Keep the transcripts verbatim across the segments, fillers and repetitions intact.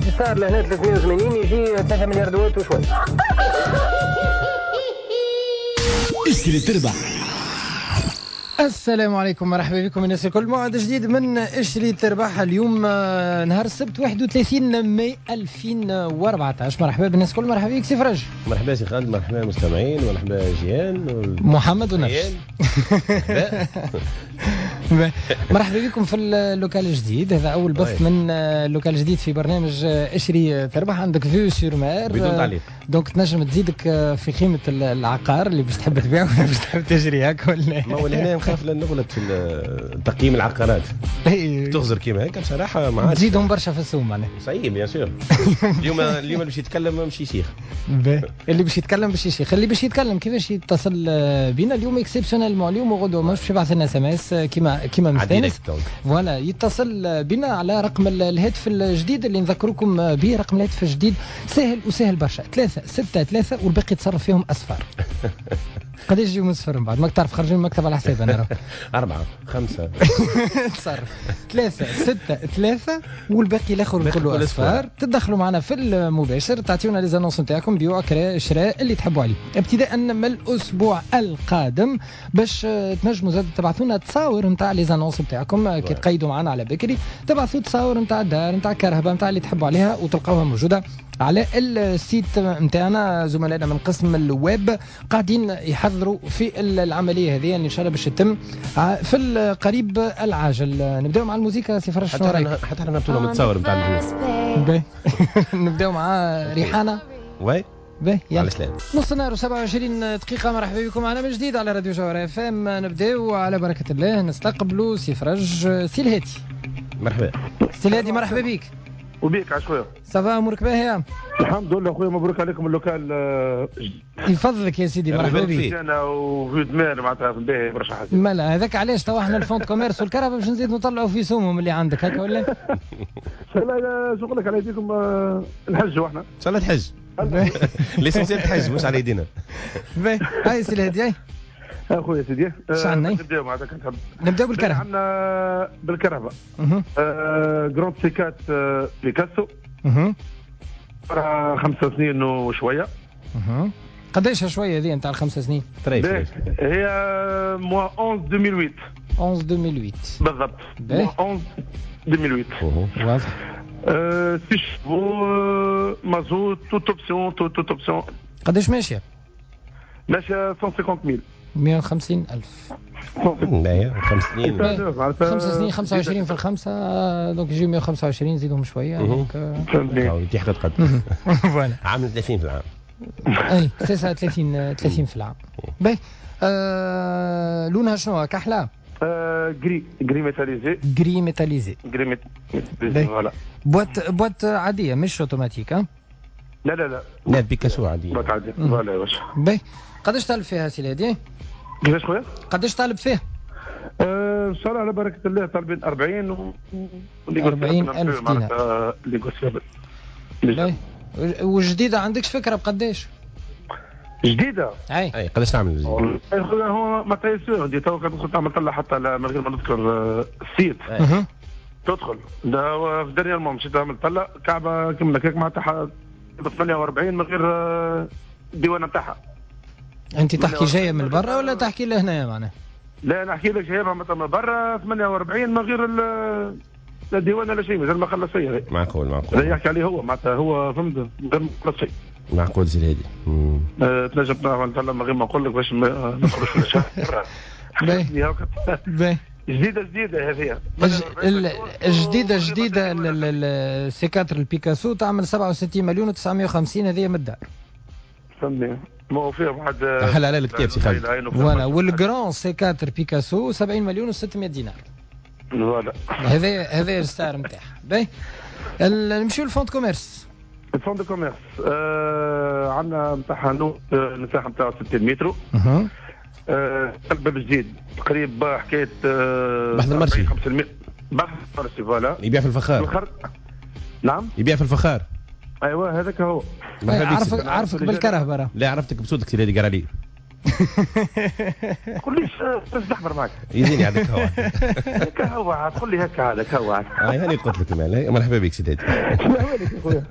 صار لهنا ثلاثمية وثمانين يجي ثلاثة مليار دوات وشوي. اشتري تربح. السلام عليكم، مرحبا بكم الناس الكل. موعد جديد من اشتري تربح. اليوم نهار السبت واحد وثلاثين ماي ألفين وأربعة عشر. مرحبا بالناس الكل، مرحبا بك سي فرج. مرحبا سي خالد، مرحبا المستمعين، مرحبا جيان محمد ونفس. مرحبا بكم في اللوكال الجديد. هذا اول بث من اللوكال الجديد في برنامج اشتري تربح. عندك فيو سور مار بدون تعليق، دونك تنجم تزيدك في قيمه العقار اللي باش تحب تبيع ولا باش تحب تشري هكا ولا. ما هو هنا نخاف لا نغلط في تقييم العقارات. تغزر كيما هكا بصراحه ما عادش تزيدهم برشا في السوق معناها. صحيح بيان سور. اليوم اليوم اللي باش يتكلم مش يشيخ. اللي باش يتكلم باش يشيخ. اللي باش يتكلم كيفاش يتصل بينا اليوم اكسبسيونيل اليوم وغدوه مش باش يبعث لنا اس ام اس كيما كيما مستانس. فوالا يتصل بنا على رقم الهاتف الجديد اللي نذكركم به. رقم الهاتف الجديد سهل وسهل برشا، ثلاثة ستة ثلاثة والباقي يتصرف فيهم أصفار. قداش يجيو من صفر من بعد ماك تعرف خرجوا من المكتب على حساب أنا. أربعة خمسة تصرف ثلاثة ستة ثلاثة والباقي الآخر كله أصفار. تدخلوا معنا في المباشر، تعطيونا لي زانونس نتاعكم، بيوع كراء شراء اللي تحبوا عليه ابتداء من الأسبوع القادم. باش تنجموا زاد تبعثونا تصاور نتاع لي زانونس نتاعكم كي تقيدوا معنا على بكري. تبعثوا تصاور نتاع الدار نتاع الكهرباء نتاع اللي تحبوا عليها وتلقاوها موجودة على السيت نتاعنا. زملائنا من قسم الويب قاعدين يحضروا في العمليه هذه ان شاء الله باش تتم في القريب العاجل. نبداو مع الموسيقى سي فرج. شنو رايك؟ حتى احنا نبتوا لهم التصاور نتاع البنوك. نبداو مع ريحانه. وي باهي يلا سلام. نص نهار وسبعة وعشرين دقيقة. مرحبا بكم معنا من جديد على راديو جوهر اف ام. نبداو على بركة الله نستقبلوا سي فرج سي الهادي. مرحبا سي الهادي، مرحبا بك. وبيك عشوية صافا امورك باهية؟ الحمد لله خويا، مبروك عليكم اللوكال. يفضلك يا سيدي، مرحبا بك. انا وفيد مال معناتها باهي برشا حاجات. مالا هذاك علاش توا احنا الفونت كوميرس والكهرباء باش نزيد نطلعوا في سومهم اللي عندك هكا ولا؟ لا شغلك على يديكم نحجوا احنا. ان شاء الله تحج. ليسونسيال تحج مش على يدينا. باهي هاي سي الهادي. هاي اخويا سيدي شعنا نبداو معناتها كنت نبداو بالكهرباء. عندنا بالكهرباء جراند سيكات بيكاسو راه خمسة سنين وشويه. قداش شويه ذي نتاع الخمس سنين؟ هي موا واحد ألفين وثمانية. واحد ألفين وثمانية بالضبط. موا واحد ألفين وثمانية. واضح. أه سيشفو مازوت توت اوبسيون توت اوبسيون. قداش ماشيه؟ ماشيه مية وخمسين ألف. مية وخمسين ألف. باهي خمس سنين. خمس سنين خمسة وعشرين في الخمسة دونك يجيو مية وخمسة وعشرين زيدهم شويه دونك فهمتني قد قد فوالا عام ثلاثين في العام. اي تسعة وثلاثين ثلاثين في العام. باهي آه لونها شنو؟ كحله؟ آه جري جري ميتاليزي. جري ميتاليزي. جري ميتاليزي فوالا. بوات بوات عاديه مش اوتوماتيك ها؟ لا لا لا لا بيكاسو عاديه. بوات عاديه فوالا يا باشا. باهي قداش طالب فيها سي الهادي؟ كيفاش خويا؟ قداش طالب فيه؟ آه ان شاء الله على بركه الله طالبين أربعين و أربعين ألف دينار. باهي والجديده عندكش فكره بقداش؟ جديده؟ اي اي قداش تعمل الجديده؟ هو ما تيسير عندي تو كتدخل تعمل طلع حتى من غير ما نذكر السيت. تدخل في دنيا المهم مشيت تعمل طلع كعبه كملة هيك معناتها ثمانية وأربعين من غير الديوانه نتاعها. انت تحكي جايه من برا ولا تحكي لهنا معناها؟ لا نحكي لك جايبها من برا ثمانية وأربعين من غير الديوانه لا شيء مازال ما خلص شيء. معقول معقول. اللي يحكي عليه هو معناتها هو فهمت من غير ما خلص شيء. معقول سي الهادي. أه تنجم تعمل من غير ما نقول لك باش ما ندخلوش في الشهر. باهي باهي جديده جديده هذه. الجديده جديده السيكاتر البيكاسو تعمل سبعة وستين مليون وتسعمية وخمسين هذه من الدار. فهمني ما هو فيها واحد حل على الكتاب سي خالد. فوالا والجران سيكاتر بيكاسو سبعين مليون وستمية دينار. فوالا هذا هذا الستار نتاعها. باهي نمشيو للفونت كوميرس. الفونت كوميرس آه عندنا نتاعها نوت المساحه نتاعو ستين متر. اها آه الباب جديد قريب حكايه آه بحث المرسي. بحث المرسي فوالا. يبيع في الفخار. الخر... نعم يبيع في الفخار. ايوه هذاك هو. عرفك عرفك بالكرهبه. لا عرفتك بصوتك سي الهادي قال لي. تقول ليش تحضر معك يزيني هذاك هو هكا هو تقول لي هكا هذاك هو اه يعني قلت لك المال مرحبا بك سيدي وينك يا خويا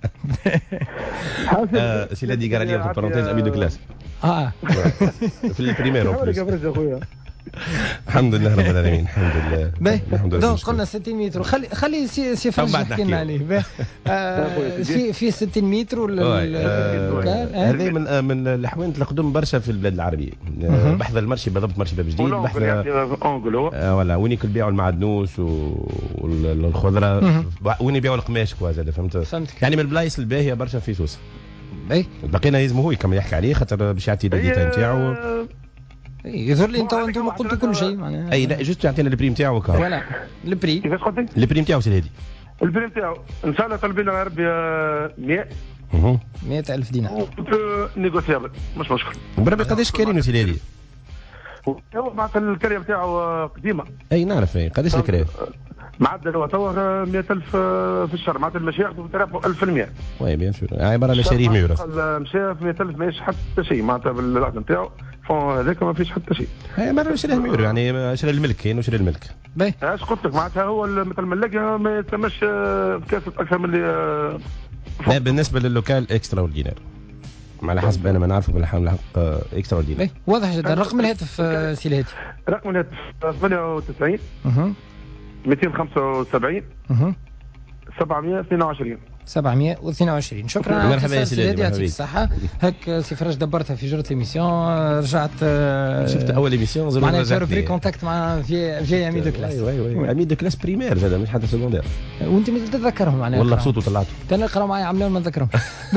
حاسب سيدي قال لي في البارونتيز امي دو كلاس اه في البريمير يا خويا الحمد لله رب العالمين الحمد لله الحمد لله. دونك قلنا ستين متر خلي خلي سي سي فرج يحكي لنا عليه في في ستين متر ولا هذه من من الحوانت القدم برشا في البلاد العربية. بحث المرشي بالضبط مرشي باب جديد بحث ولا وين يبيعوا المعدنوس والخضره وين يبيعوا القماش كوا زاد فهمت يعني من البلايص الباهيه برشا في سوسه. بقينا لازم هو يكمل يحكي عليه خاطر باش يعطي الديتا نتاعو. يظهر لي انت انتم قلتوا كل شيء معناها. اي لا جوست يعطينا البريم تاعو هكا. فوالا البري كيفاش قلتي؟ البريم تاعو سي هادي. البريم تاعو ان شاء الله طلبنا يا ربي مئة مئة ألف دينار. نيغوسيابل مش مشكل. بربي قداش كارين سي هادي؟ هو معناتها الكريه تاعو قديمه. اي نعرف اي قداش الكريه؟ معدل هو تو مئة ألف في الشهر معناتها المشي ياخذوا ثلاثة ألف في المئة. وي بيان سور عباره على شريه ميورث. المشي في مئة ألف ماهيش حتى شيء معناتها بالعقد نتاعو هذاك ما فيش حتى شيء. هي مره شريه ميورث يعني شري الملك كاين وشري الملك. باهي اش قلت لك معناتها هو مثل الملاقه ما يتمش كاسه اكثر من اللي. لا بالنسبه للوكال اكسترا اوردينير على حسب انا ما نعرفه بالحق اكسترا اوردينير. واضح جدا. رقم الهاتف سي الهاتف رقم الهاتف ثمانية وتسعين مئتين وخمسة وسبعين سبعمئة واثنين وعشرين سبعمئة واثنين وعشرين. شكرا. مرحبا يا سيدي يعطيك الصحة. هك سي فرج دبرتها في جرة ليميسيون رجعت شفت اول ايميسيون زعما معناها فري كونتاكت مع في في امي دو كلاس. وي وي امي دو كلاس بريمير زاد مش حتى سكوندير. وانت ما تتذكرهم معناها والله بصوت وطلعته كان يقراوا معي عملوا ما نذكرهم.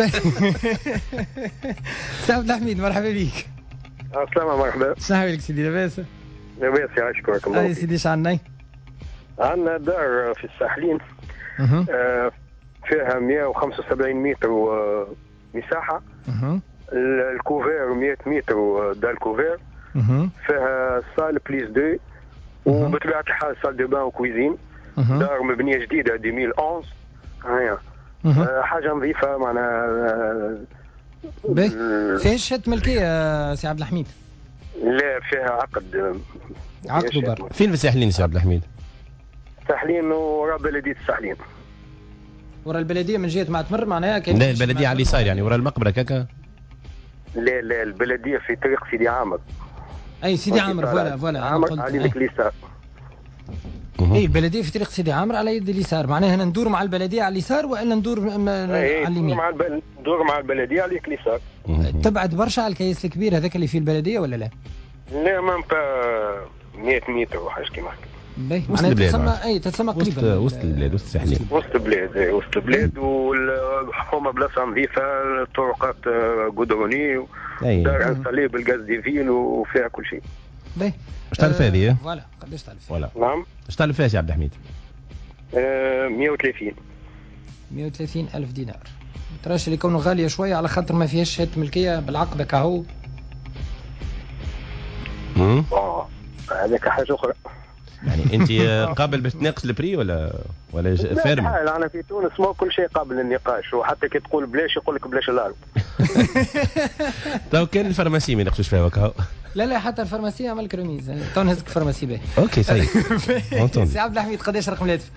سي عبد الحميد مرحبا بك. السلام مرحبا. شنو حوالك سيدي لاباس؟ لاباس يعيشك بارك الله فيك. سيدي اش عندنا؟ عندنا دار في الساحلين آه فيها مئة وخمسة وسبعين متر مساحة. الكوفير مئة متر دار الكوفير. فيها صال بليس دو وبطبيعة الحال صال دو بان وكويزين. دار مبنية جديدة ألفين وأحد عشر. هيا حاجة نظيفة معناها. باهي فيها شهادة ملكية سي عبد الحميد؟ لا فيها عقد. عقد وبر. فين في الساحلين سي عبد الحميد؟ الساحلين ورا بلدية الساحلين. ورا البلديه من جهه ما تمر معناها كاين. لا البلديه على اليسار يعني ورا المقبره كاكا. لا لا البلديه في طريق سيدي عامر. اي سيدي عامر فوالا فوالا عامر على يدك اليسار. اي البلديه في طريق سيدي عامر على يد اليسار معناها هنا ندور مع البلديه على اليسار والا ندور على اليمين؟ مع الب... ندور مع البلديه على يدك اليسار. تبعد برشا على الكيس الكبير هذاك اللي فيه البلديه ولا لا؟ لا ما مئة متر وحاجه كيما هكا. باهي معناها تسمى اي تسمى قريبا وسط البلاد وسط الساحلين وسط البلاد اي وسط البلاد والحكومه بلاصه نظيفه الطرقات قدروني دار انستالي بالغاز ديفيل وفيها كل شيء. باهي اش تعرف هذه؟ فوالا قداش تعرف؟ فوالا نعم اش تعرف فيها سي عبد الحميد؟ مئة وثلاثين مئة وثلاثين ألف دينار. تراش اللي كونه غاليه شويه على خاطر ما فيهاش شهاده ملكيه بالعقد كهو. امم اه هذاك حاجه اخرى. يعني انت قابل باش تناقش البري ولا ولا فارم؟ لا انا في تونس ما كل شيء قابل للنقاش وحتى كي تقول بلاش يقول لك بلاش الارض. تو كان الفارماسي ما يناقشوش فيها وكا. لا لا حتى الفارماسي عمل كروميز تو نهزك فارماسي باهي. اوكي سي. سي عبد الحميد قداش رقم الهاتف؟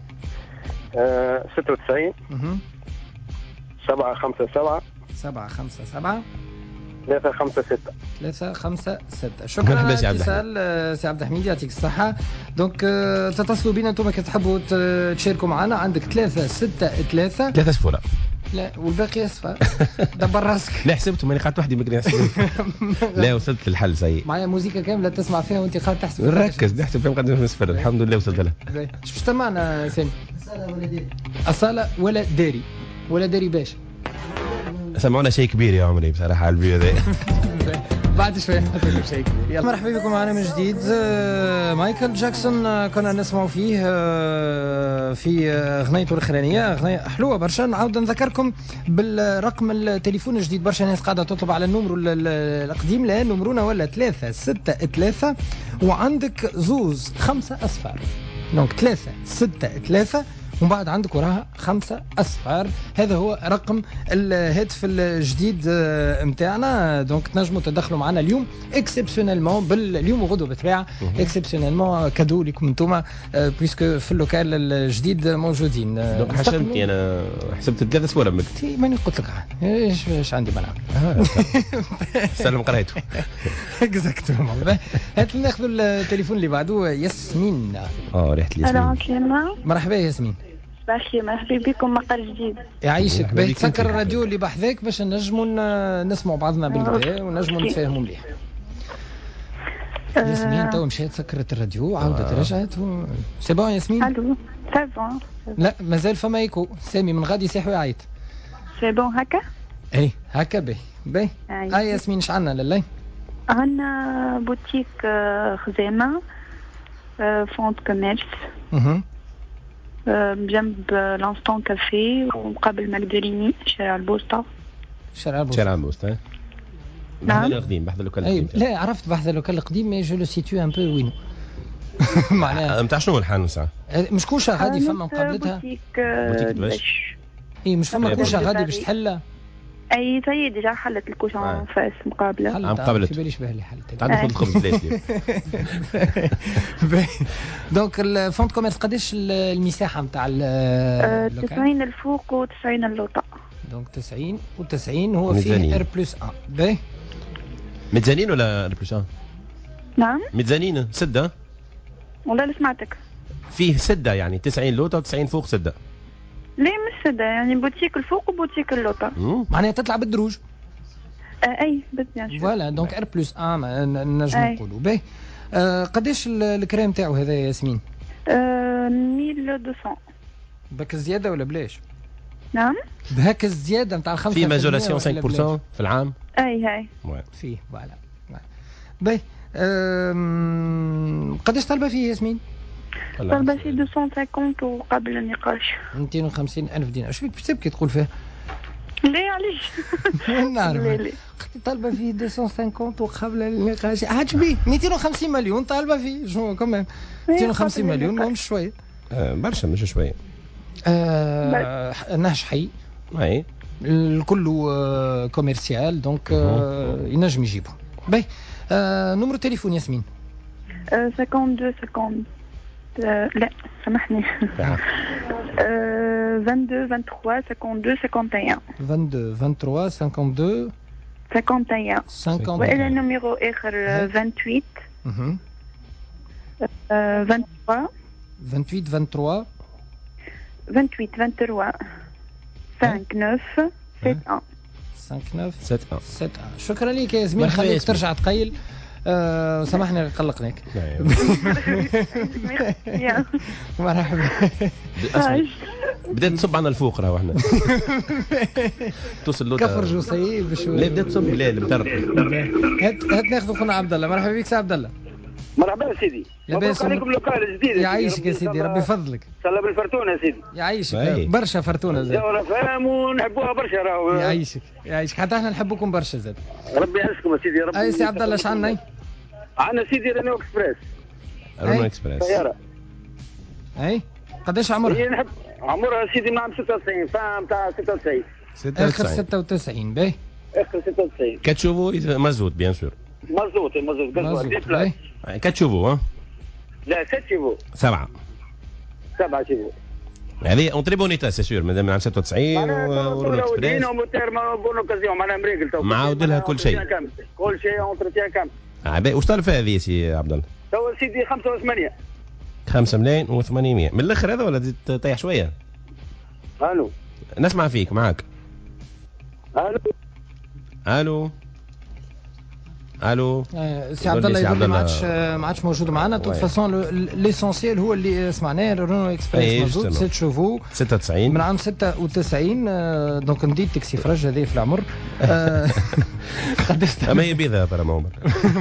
ستة وتسعين سبعة خمسة سبعة سبعة خمسة سبعة ثلاثة خمسة ستة ثلاثة خمسة ستة. شكرا على الاتصال سي عبد الحميد يعطيك الصحة. دونك تتصلوا بينا انتم كي تحبوا تشاركوا معنا. عندك ثلاثة ستة ثلاثة ثلاثة صفورة لا والباقي اصفر. دبر راسك. لا حسبته ماني قاعد وحدي ما نحسب. لا وصلت للحل سي. معايا موسيقى كاملة تسمع فيها وانت قاعد تحسب. ركز نحسب فيها قاعد نصفر الحمد لله وصلت لها. شو سمعنا سامي؟ أصالة ولا داري. أصالة ولا داري ولا داري باش. سمعونا شيء كبير يا عمري بصراحة على الفيديو ذا. بعد شوي نحط لكم شيء كبير. يلا مرحبا بكم معنا من جديد. مايكل جاكسون كنا نسمعوا فيه في اغنيته الاخرانيه اغنيه حلوه برشا. نعاود نذكركم بالرقم التليفون الجديد. برشا ناس قاعده تطلب على النمر القديم. لا نمرونا ولا ثلاثة ستة ثلاثة وعندك زوز خمسة اصفار. دونك ثلاثة ستة ثلاثة ومن بعد عندك وراها خمسة أصفار. هذا هو رقم الهاتف الجديد متاعنا. دونك تنجموا تدخلوا معنا اليوم اكسبسيونيلمون باليوم وغدوه بالطبيعه اكسبسيونيلمون كادو لكم انتم بويسكو في اللوكال الجديد موجودين. دونك حشمتي انا حسبت ثلاثة صور مكتي ماني قلت لك ايش ايش عندي ما نعمل سلم قريته اكزاكتومون. هات ناخذوا التليفون اللي بعده. ياسمين. اه ريحه الياسمين. مرحبا ياسمين. باخي مرحبا بكم مقر جديد. يعيشك. باهي تسكر الراديو اللي بحذاك باش نجموا نسمعوا بعضنا بالكدا ونجموا نتفاهموا مليح. ياسمين تو مشات سكرت الراديو عاودت رجعت سي بون. ياسمين الو سي بون. لا مازال فما ايكو. سامي من غادي يصيح ويعيط. سي بون هكا. اي هكا باهي باهي. هاي ياسمين اش عندنا لله؟ عندنا بوتيك خزامه فونت كوميرس بجنب لانستون كافي ومقابل ماكدوريني شارع البوسطة. شارع البوسطة. شارع البوسطة. بحث القديم بحث اللوكال القديم. لا عرفت بحث اللوكال القديم مي جو لو سيتو ان بو وينو. معناها نتاع شنو الحال ساعه؟ مش كوشه غادي فما مقابلتها. بوتيك باش. اي مش فما كوشه غادي باش تحلها. اي طيب ديجا حلت الكوشه آه. فاس مقابله. عم قابلت. في باليش به اللي حلت. عندك الخبز بلاش. دونك الفونت كوميرس قداش المساحه نتاع اللوكال؟ تسعين الفوق وتسعين اللوطه. دونك تسعين وتسعين هو فيه ار بلس واحد. باهي ميزانين ولا ار بلس واحد؟ نعم ميزانين سده والله اللي سمعتك فيه سده يعني تسعين لوطه وتسعين فوق سده. ليه مش سده يعني بوتيك الفوق وبوتيك اللوطه معناها تطلع بالدروج. آه اي بس بيان فوالا دونك ار بلس واحد نجم نقولوا. باهي آه قداش الكريم تاعو هذا يا ياسمين؟ آه ألف ومئتين. بك الزياده ولا بلاش؟ نعم بهاك الزياده نتاع الخمسة في ماجوراسيون خمسة بالمئة في العام. اي هاي فيه فوالا. باهي قداش طالبه فيه ياسمين؟ طالبه فيه مئتين وخمسين وقبل النقاش مئتين وخمسين ألف دينار. اش فيك باش تبكي تقول فيه؟ ليه علاش؟ نعرف طالبه فيه مئتين وخمسين وقبل النقاش. عجبي مئتين وخمسين مليون طالبه فيه شنو كمان مئتين وخمسين مليون مش شويه. آه برشا مش شويه. آه نهج حي. اي الكل آه كوميرسيال دونك آه ينجم يجيبه. باهي آه نمرو تليفون ياسمين. آه اثنين وخمسين خمسين آه لا سامحني. آه اثنين وعشرين اثنين وثلاثين خمسة وواحد. اثنين وعشرين اثنين وثلاثين خمسة وواحد. خمسة وواحد. وإلى نميرو آخر ثمانية وعشرين آه ثمانية وعشرين ثمانية وعشرين ثمانية وعشرين ثمانية وعشرين ثمانية وثلاثين خمسة تسعة خمسة تسعة سبعة. شكرا لك يا ياسمين. خليك ترجع تقيل. أه سامحني قلقناك. مرحبا. بدات تصب عنا الفوق راهو احنا توصل لوطه كفر جوسي بشوي. لا بدات تصب لا المدرب. هات هات ناخذ خونا عبد الله. مرحبا بك سي عبد الله. مرحبا سيدي. لاباس عليكم لوكال جديد. يعيشك يا سيدي ربي يفضلك. صلى بالفرتونه يا سيدي. يعيشك برشا فرتونه زاد. جوله فاهم ونحبوها برشا راهو. يعيشك يعيشك حتى احنا نحبكم برشا زاد. ربي يعزكم يا سيدي. ربي. اي سي عبد الله اش عندنا؟ عندنا سيدي رينو اكسبريس. رينو اكسبريس. سياره. اي قداش عمرها؟ هي نحب عمرها سيدي من عام ستة وتسعين فاهم تاع ستة وتسعين. اخر ستة وتسعين. باهي اخر ستة وتسعين. كتشوفوا مزود بيان سور. مزود مزود. كتشوفوا ها؟ لا ست شيفو. سبعة. سبعة شيفو. هذه اون تري بون ايتا سي سور مادام عام ستة وتسعين والاكسبريس. موتور بون اوكازيون معناها مريقل تو. معاود لها كل شيء. كل شيء اونتروتيان كامل. اه باهي واش طالب هذه سي عبد الله؟ تو سيدي خمسة وثمانين. خمسة ملايين وثمانمائة من الاخر هذا ولا تطيح شويه؟ الو نسمع فيك معاك. الو الو الو آه سي عبد الله يقول لي ما عادش ما عادش موجود معنا. تو فاسون ليسونسيال هو اللي سمعناه رونو اكسبريس موجود ست شوفو ستة وتسعين من عام ستة وتسعين. آه دونك نديت تاكسي فرج هذه في العمر. قداش ما هي بيضة ترى ما عمر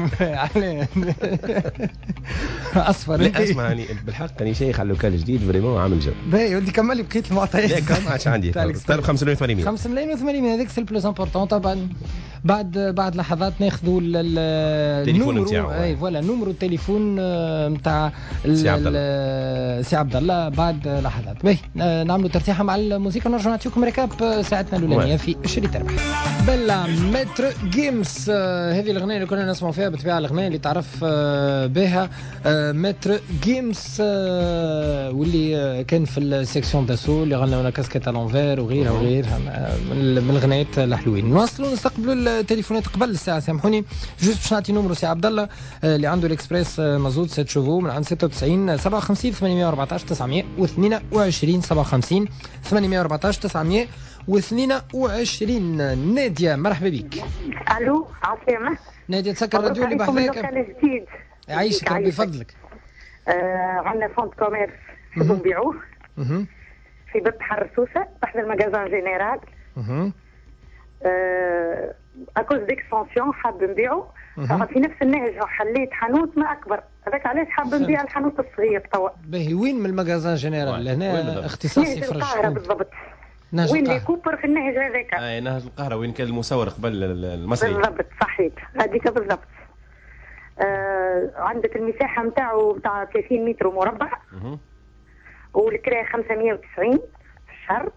اصفر. لا اسمعني بالحق اني شيخ على اللوكال جديد فريمون عامل جو. باهي ودي كمل لي بقيت المعطيات. لا كم ما عادش عندي طالب خمسة ملايين وثمانمائة. خمسة ملايين وثمانمائة هذاك سي البلوز امبورطون طبعا. بعد بعد لحظات ناخذوا التليفون نتاعو. اي فوالا نمرو التليفون نتاع سي عبد الله سي عبد الله بعد لحظات. باهي نعملوا ترتيحه مع الموسيقى ونرجعوا نعطيكم ريكاب ساعتنا الاولانيه في شريط تربح. بلا متر جيمز هذه الاغنيه اللي كنا نسمعوا فيها بالطبيعه الاغنيه اللي تعرف بها متر جيمز واللي كان في السيكسيون داسو اللي غنى لنا كاسكيت الانفير وغيرها وغيرها من الغنايات الحلوين. نواصلوا نستقبلوا التليفونات قبل الساعه سامحوني جوست باش نعطي نمرو سي عبد الله اللي عنده الاكسبريس مازوت ست شوفو من عند ستة وتسعين سبعة وخمسين ثمانمائة وأربعة عشر تسعمائة واثنين وعشرين سبعة وخمسين ثمانمائة وأربعة عشر تسعمائة واثنين وعشرين. ناديه مرحبا بك. الو عسلامة ناديه تسكر الراديو اللي بحذاك جديد يعيشك ربي يفضلك. آه عندنا فونت كوميرس نحبوا نبيعوه في باب بحر سوسه تحت المجازان جينيرال. آه اكوز ديكسبانسيون حاب نبيعه في نفس النهج حليت حانوت ما اكبر هذاك علاش حاب نبيع الحانوت الصغير توا. باهي وين من المجازان جينيرال لهنا اختصاصي في القاهره بالضبط. نهج وين اللي كوبر في النهج هذاك اي نهج القاهره وين كان المصور قبل المصري بالضبط صحيح هذيك بالضبط. آه عندك المساحه نتاعو نتاع ثلاثين متر مربع والكرا خمسمائة وتسعين في الشهر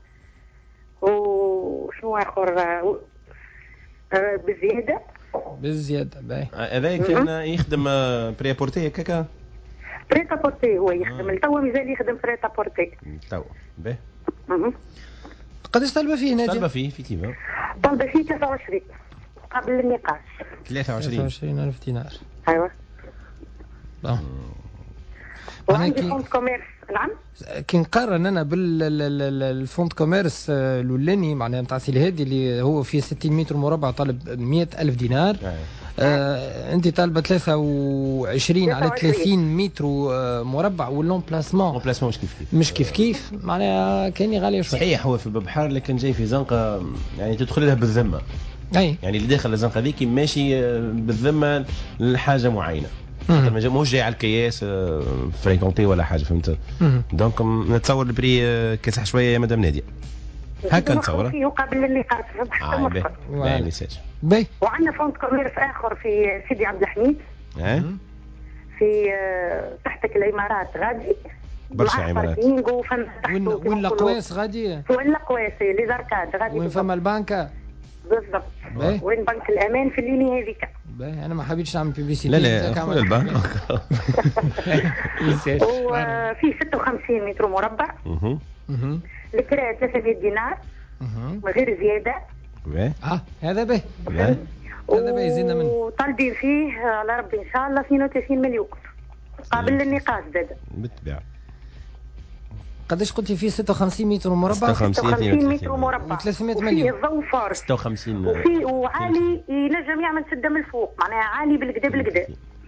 وشنو اخر آه بالزياده بالزياده. باهي هذا كان يخدم بريابورتي هكاكا بريتا بورتي هو يخدم توا مازال يخدم بريتا بورتي توا. باهي قداش طالبه فيه ناديه؟ طالبه فيه في كيفاه؟ طالبه فيه ثلاثة وعشرين قبل النقاش ثلاثة وعشرين ثلاثة وعشرين ألف دينار. ايوه بون وعندي فونت كوميرس. نعم كي نقارن انا بالفونت كوميرس الاولاني معناها نتاع سي الهادي اللي هو فيه ستين متر مربع طالب مئة ألف دينار. آه انت طالبه ثلاثة وعشرين على ثلاثين متر مربع واللون بلاسمون لون بلاسمون مش كيف كيف مش كيف كيف معناها كاني غاليه شويه. صحيح هو في باب بحر لكن جاي في زنقه يعني تدخل لها بالذمه. اي يعني اللي داخل الزنقه ذيك ماشي بالذمه لحاجه معينه ماهوش جاي على الكياس فريكونتي ولا حاجه فهمت. دونك نتصور البري كاسح شويه يا مدام ناديه هكا نتصور فيه قبل اللقاء اه باهي ميساج باهي. وعندنا فونت كوميرس اخر في سيدي عبد الحميد اه في تحتك الامارات غادي برشا عمارات وين وين القواس غادي وين القواس لي زركات غادي وين فما البنكه بالضبط. وين بنك الامان في الليني هذيك. باهي انا ما حبيتش نعمل بيبليسيتي. لا لا كامل البنك. وفي ستة وخمسين متر مربع الكرا ثلاثمائة دينار من غير زياده. باهي اه هذا باهي هذا باهي زيدنا منه وطالبين فيه على ربي ان شاء الله اثنين وثلاثين مليون قابل للنقاش زاد بالطبيعه. قداش قلتي فيه ستة وخمسين متر مربع؟ ستة وخمسين متر مربع ثلاثمائة مليون. وفيه الضوء فارس ستة وخمسين وفيه وعالي ينجم يعمل سده من الفوق معناها عالي بالكدا بالكدا.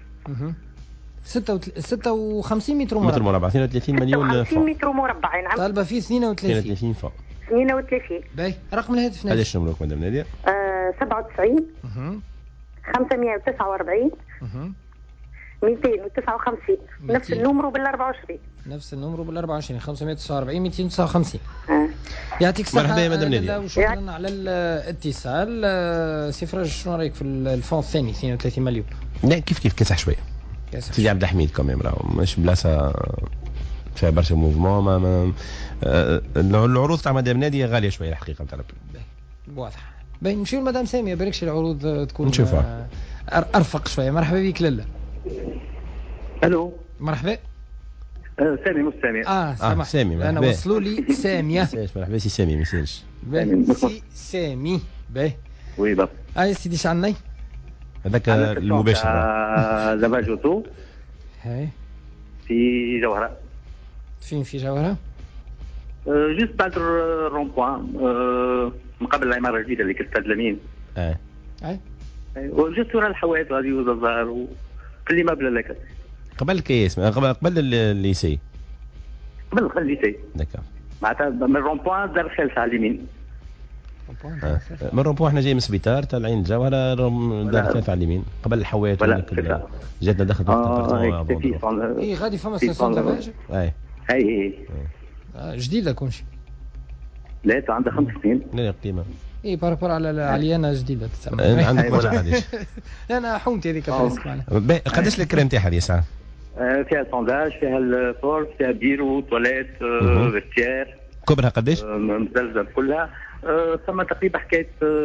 ستة وخمسين متر مربع متر مربع اثنين وثلاثين مليون ستة وخمسين متر مربع. نعم طالبه فيه اثنين وثلاثين اثنين وثلاثين فوق اثنين وثلاثين. باهي رقم الهاتف نادي قداش نمرك مدام ناديه؟ آه سبعة وتسعين خمسمائة وتسعة وأربعين مئتين وتسعة وخمسين نفس النمرو بال أربعة وعشرين نفس النمرو بال أربعة وعشرين خمسمائة وتسعة وأربعين مئتين وتسعة وخمسين. يعطيك الصحة. مرحبا يا مدام نادية وشكرا على الاتصال. سي فرج شنو رايك في الفون الثاني اثنين وثلاثين مليون؟ لا كيف كيف كاسح شويه سيدي عبد الحميد كمان راهو مش بلاصه فيها برشا موفمون ما, ما العروض تاع مدام نادية غاليه شويه الحقيقه نتاع واضح. باهي نمشيو لمدام ساميه بالكش العروض تكون نشوفها ارفق شويه. مرحبا بك لاله. الو مرحبا. آه سامي مش سامي. اه سامح آه سامي. انا وصلوا لي ساميه. مرحبا سي سامي ميساج. سي سامي. باهي وي باب. اه سيدي شعلني هذاك المباشر زواج اوتو. هاي في جوهره. فين في جوهره؟ أه جوست بعد الرون بوان أه من قبل العماره الجديده اللي كنت اليمين. اه اي وجوست ورا الحوايط غادي وزازار وكل اللي مبلغ لك قبل الكياس قبل قبل الليسي قبل الليسي. دكا معناتها من الرون بوان دار خالص على اليمين. آه. من الرون احنا جاي من السبيطار طالعين الجوهره دار ثلاثه على اليمين قبل الحوايط جاتنا دخلت اه اي غادي فما ستاسيون دافاج. اي اي جديده كلشي. لا عندها خمس سنين. لا قيمه اي بارابور على عليانا جديده تسمى. عندك وجه قداش؟ انا حومتي هذيك فريسك معناها. قداش الكريم تاعها يا ساعه؟ فيها سونداج، فيها الفورس، فيها بيرو، تواليت، فيستير. كبرها قداش؟ مزلزل كلها. ثم تقريبا حكايه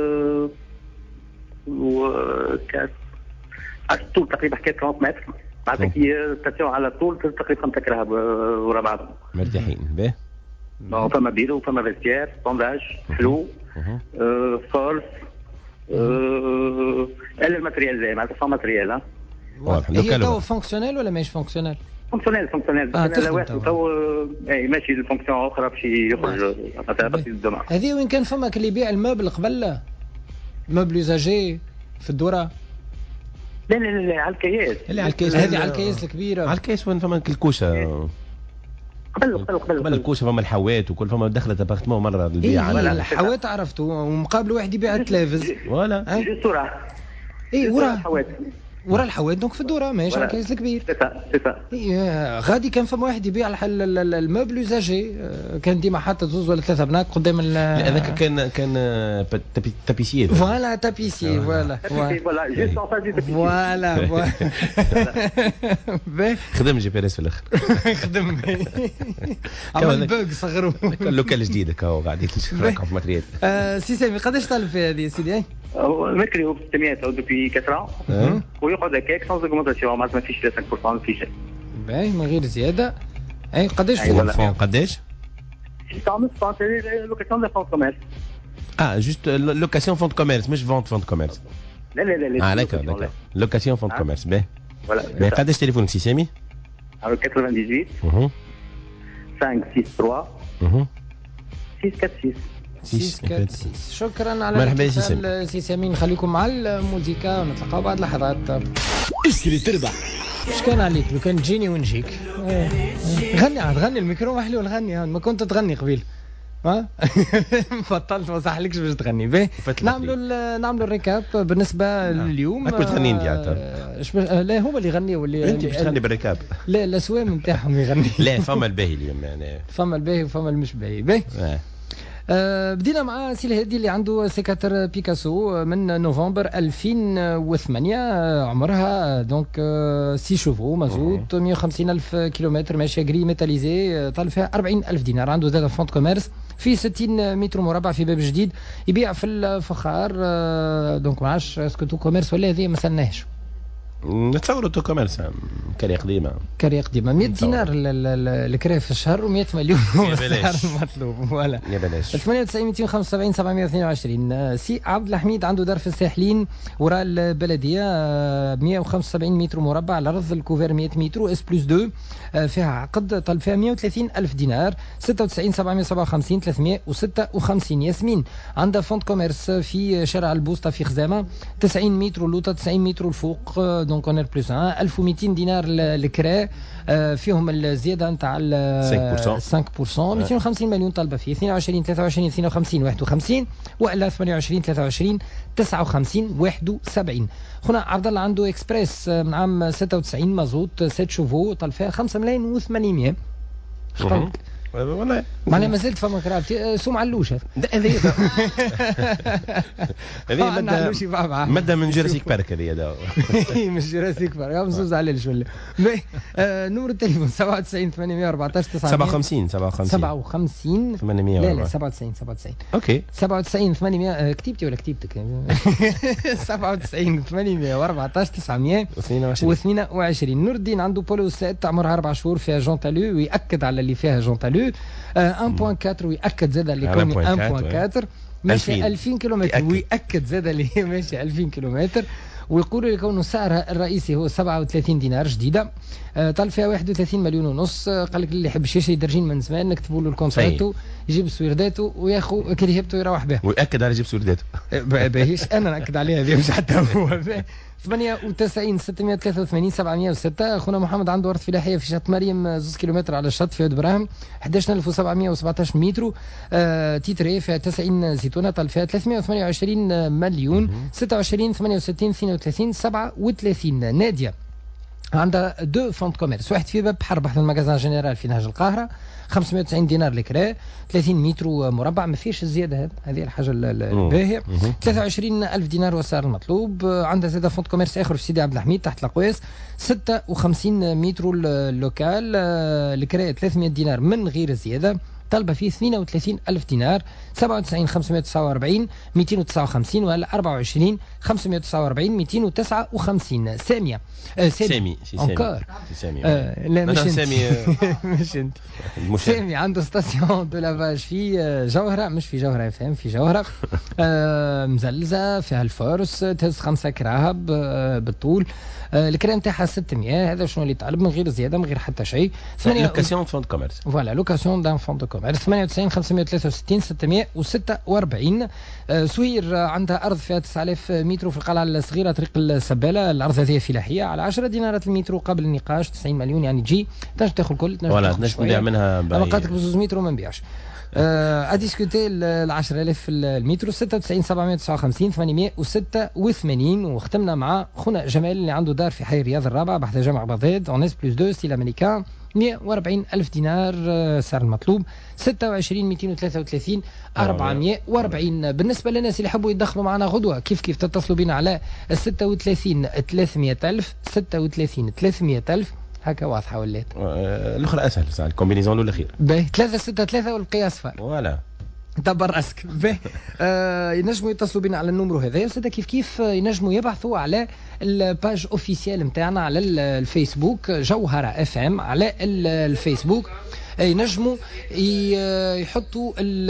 وكاس الطول تقريبا حكايه ثلاثين متر. معناتها كي ستاسيون على طول تقريبا خمسة كراهب ورا بعضهم. مرتاحين باهي. فما بيرو، فما فيستير، سونداج، فلو، فورس، الا الماتريال زي معناتها فما ماتريال. ها هي تو فونكسيونيل ولا ماهيش فونكسيونيل؟ فونكسيونيل فونكسيونيل. اه تو تو اي ماشي الفونكسيون اخرى باش يخرج مثلا بس الدماء. هذه وين كان فماك اللي يبيع الموبل قبل الموبل يوزاجي في الدوره. لا لا لا على الكياس. لا على الكياس، هذه على الكياس الكبيره. على الكياس وين فما الكوشه قبل قبل قبل قبل الكوشه فما الحوات وكل فما دخلت ابارتمون مره للبيع. إيه الحوات عرفته ومقابل واحد يبيع التلفز. ولا جوست وراه. اي وراه الحوات. ورا الحوات دونك في الدوره ماهيش على الكيس الكبير. إيه غادي كان فما واحد يبيع الموبل يوزاجي، كان ديما حتى زوز ولا ثلاثه بنات قدام. لا هذاك كان كان تابيسير. فوالا تابيسير فوالا فوالا فوالا خدم جي بي اس في الاخر. خدم عمل بوغ صغروا. لوكال جديد كاو قاعدين نراكم في ماتريال. سي سامي قداش طالب في هذه سيدي؟ المكري هو ب ستمائة او دوبي كثره ويقعد هكاك سانز اوغمونتاسيون معناتها ما فيش لا خمسة بالمئة ما فيش شيء. باهي من غير زياده. اي قداش فون قداش؟ تعمل لوكاسيون دو فون كوميرس. اه جوست لوكاسيون فون كوميرس مش فونت فون كوميرس. لا لا لا اه داكور داكور لوكاسيون فون كوميرس. باهي باهي قداش تليفونك سي سامي؟ ثمانية وثمانين خمسة ستة ستة ستة ستة أربعة ستة. شكرا على مرحبا سي سامي. نخليكم مع الموسيقى ونتلقاو بعد لحظات. اشتري تربح. اش كان عليك لو كان تجيني ونجيك؟ غني عاد غني الميكرو محلي والغني ما كنت تغني قبيل. ها بطلت ما صحلكش باش تغني. باهي نعملوا نعملوا الريكاب بالنسبه لليوم. كنت تغني انت عاد؟ لا هما اللي يغنيوا واللي انت باش تغني بالريكاب. لا الاسوام نتاعهم يغني. لا فما الباهي اليوم يعني فما الباهي وفما المش باهي. باهي آه بدينا مع سي الهادي اللي عنده سيكاتر بيكاسو من نوفمبر ألفين وثمانية. عمرها دونك آه سي شوفو مازوت مئة وخمسين ألف كيلومتر ماشيه جري ميتاليزي. طالب فيها أربعين ألف دينار. عنده زاد فونت كوميرس في ستين متر مربع في باب جديد. يبيع في الفخار آه دونك ما عادش اسكو تو كوميرس ولا هذه ما سالناهش. نتصوروا تو كوميرس كاريه قديمه كاريه قديمه مئة دينار الكرا في الشهر و100 مليون هو السعر المطلوب. فوالا يا بلاش. ثمانية وتسعين مئتين وخمسة وسبعين سبعمائة واثنين وعشرين. سي عبد الحميد عنده دار في الساحلين وراء البلديه مئة وخمسة وسبعين متر مربع على رض الكوفير مئة متر اس بلس اثنين. فيها عقد طلب فيها مئة وثلاثين ألف دينار. ستة وتسعين سبعمائة وسبعة وخمسين ثلاثمائة وستة وخمسين. ياسمين عندها فونت كوميرس في شارع البوسطه في خزامه تسعين متر اللوطه تسعين متر الفوق دونك اون بلس ألف ومئتين دينار الكراء. فيهم الزياده نتاع خمسة بالمئة مئتين وخمسين مليون طالبه فيه. اثنين وعشرين ثلاثة وعشرين اثنين وخمسين واحد وخمسين ولا ثمانية وعشرين ثلاثة وعشرين تسعة وخمسين واحد وسبعين. خونا عبد الله عنده اكسبريس من عام ستة وتسعين مازوت ستة شوفو طالب فيها خمسة ملايين وثمانمائة. شكون والله معناها ما زلت فما كراب سوم علوش هذا. هذه هذه ماده ماده من جراسيك بارك هذه هذا من جراسيك بارك مزوز على الجول. نمر التليفون سبعة وتسعين ثمانمائة وأربعة عشر تسعمائة سبعة وخمسين سبعة وخمسين سبعة وخمسين ثمانمائة. لا لا سبعة وتسعين سبعة وتسعين اوكي سبعة وتسعين ثمانمائة. كتبتي ولا كتبتك؟ سبعة وتسعين ثمانمائة وأربعة عشر تسعمائة واثنين وعشرين. نور الدين عنده بولو ست عمرها أربع شهور فيها جونتالو ويأكد على اللي فيها جونتالو واحد فاصلة أربعة ويأكد زاد اللي كوني واحد فاصلة أربعة ماشي ألفين كيلومتر ويأكد زاد اللي ماشي ألفين كيلومتر. ويقولوا لي كونه سعرها الرئيسي هو سبعة وثلاثين دينار جديده. طال فيها واحد وثلاثين مليون ونص. قال لك اللي يحب يشري درجين من زمان نكتبوا له الكونتراتو يجيب سويرداتو وياخذ كريهبته يروح به ويأكد على جيب سويرداتو. باهيش انا ناكد عليها هذه مش حتى هو. ثمانية وتسعين ستمائة وثلاثة وثمانين سبعمائة وستة. اخونا محمد عنده ورد فلاحيه في شط مريم زوز كيلومتر على الشط في ابراهيم أحد عشر ألف وسبعمائة وسبعة عشر متر. آه تيتري فيها تسعين زيتونه طال فيها ثلاثمائة وثمانية وعشرين مليون. ستة وعشرين ثمانية وستين اثنين وثلاثين سبعة وثلاثين. ناديه عندها دو فونت كوميرس، واحد في باب بحر بحث المجازان جنرال في نهج القاهره، خمسمائة وتسعين دينار الكرا، ثلاثين متر مربع، ما فيش الزياده. هذا هذه الحاجه الباهيه. ثلاثة وعشرين ألف دينار وسعر المطلوب. عندها زاد فونت كوميرس اخر في سيدي عبد الحميد تحت القواس، ستة وخمسين متر اللوكال، الكرا ثلاثمائة دينار من غير الزياده، طلبه فيه اثنين وثلاثين ألف دينار، سبعة وتسعين خمسمائة وتسعة وأربعين مئتين وتسعة وخمسين، ولا أربعة وعشرين خمسمائة وتسعة وأربعين مئتين وتسعة وخمسين. ساميه آه سامي انكار سامي آه لا مش سامي مش انت سامي عنده ستاسيون دو لافاج في جوهره، مش في جوهره فهم في جوهره آه مزلزه فيها الفارس، تهز خمسة كراهب آه بالطول. آه الكرا نتاعها ستمائة. هذا شنو اللي طالب من غير زياده من غير حتى شيء. لوكاسيون فوند كوميرس. فوالا لوكاسيون دان فوند كوميرس. ثمانية وتسعين خمسمائة وثلاثة وستين ستمائة وستة وأربعين. آه سوير عندها ارض فيها تسعة آلاف متر في القلعه الصغيره طريق السباله. الارض هذه فلاحيه على عشرة دينارات المتر قبل النقاش، تسعين مليون يعني تجي تنجم تاخذ كل تنجم نبيع منها بقاتك بزوز متر وما نبيعش. آه اديسكوتي ال عشرة آلاف المتر، ستة وتسعين سبعمائة وتسعة وخمسين ثمانمائة وستة وثمانين. وختمنا مع خونا جمال اللي عنده دار في حي الرياض الرابع بحث جامع بغداد اونيس بلس دو ستيل امريكان، مائة وأربعين ألف دينار سعر المطلوب، ستة وعشرين مئتين وثلاثة وثلاثين أربعمائة وأربعين. بالنسبة للناس اللي يحبوا يدخلوا معنا غدوة كيف كيف تتصلوا بنا على ستة وثلاثين ثلاثمائة ألف، ستة وثلاثين ثلاثمائة ألف. هكا واضحة ولات. الأخرى أسهل ساعة الكومبينيزون الأخير. باهي ثلاثة ستة ثلاثة والقياس فار. ولا. دبر راسك. باهي آه ينجموا يتصلوا بنا على النمرو هذا، وسيدا كيف كيف ينجموا يبحثوا على الباج اوفيسيال نتاعنا على الفيسبوك جوهرة اف ام على الفيسبوك. ينجموا يحطوا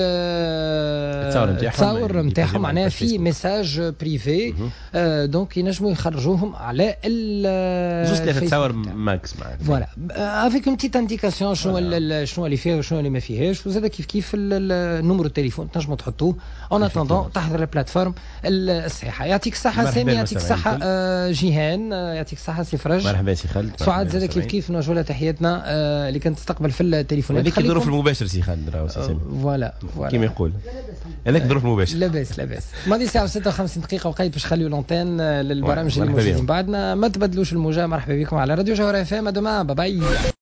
التصاور نتاعهم معناها في ميساج بريفي، دونك ينجموا يخرجوهم على ال جوست ثلاثة تصاور ماكس معاك فوالا افيك اون بتيت انديكاسيون شنو شنو اللي فيها وشنو اللي ما فيهاش. وزاد كيف كيف النمرو التليفون تنجموا تحطوه اون اتوندون تحت البلاتفورم الصحيحه. يعطيك الصحه سامي، يعطيك الصحه جيهان، يعطيك الصحه سي فرج. مرحبا سي خالد. سعاد زاد كيف كيف نوجه لها تحياتنا اللي كانت تستقبل في التليفونات. هذيك الظروف المباشر سي خالد راهو سي سامي. فوالا فوالا كيما يقول هذاك الظروف المباشر. لاباس لاباس. ماضي ساعه ستة وخمسين دقيقه وقيت باش نخليو لونتين للبرامج اللي موجودين بعدنا. ما تبدلوش الموجه. مرحبا بكم على راديو جوهرة اف ام. دوما باي باي.